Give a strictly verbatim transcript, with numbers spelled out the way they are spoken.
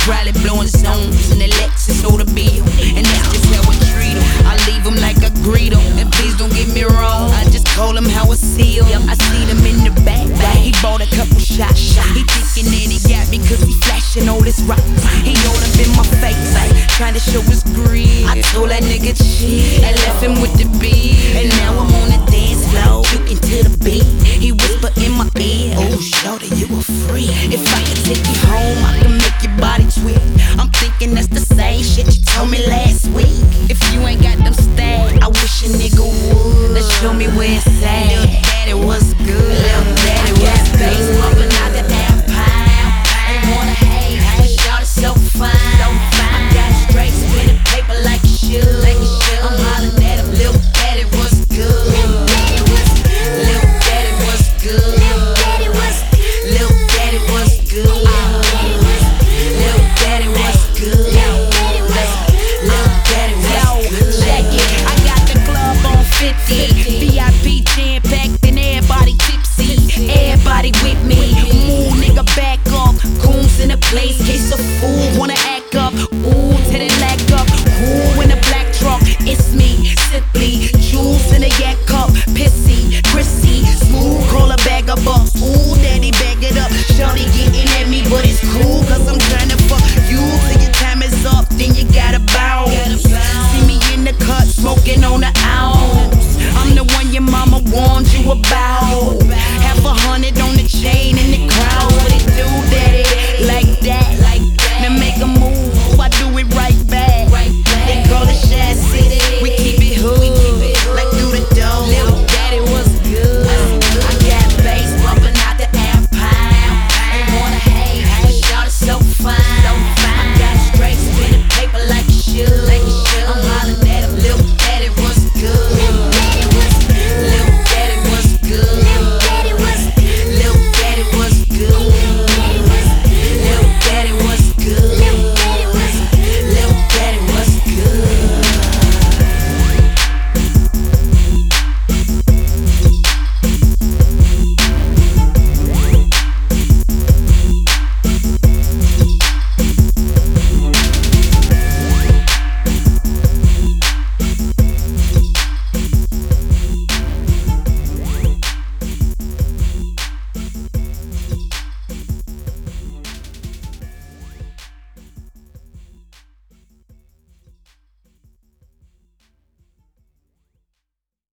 probably blowing stones in the Lexus or the bill. And that's just how I treat him. I leave him like I greet him. And please don't get me wrong, I just call him how I see him. I see him in the back, he bought a couple shots. He thinking that he got me cause he flashing all this rock. He all up in my face, trying to show his greed. I told that nigga chill, I left him with the beat. And now I'm on the dance floor, juking to the beat. He whisper in my ear, oh shorty, you a freak. If I can take you home, I can make your body twitch. I'm thinking that's the same shit you told me last week. If you ain't got them stacks, I wish a nigga would. Let's show me where it's at. Little daddy was good, little daddy was bass bumping out the empire. Ain't wanna hate, but shorty so fine. I got straight spinning paper like you should. I'm hollering at him, little daddy was good. Little daddy was good. Little daddy was good. Little daddy was good. Little daddy was good. Little daddy was good. Check it, I got the club on fifty. V I P jam packed and everybody tipsy. Everybody with me. Move nigga back up. Goons in the place.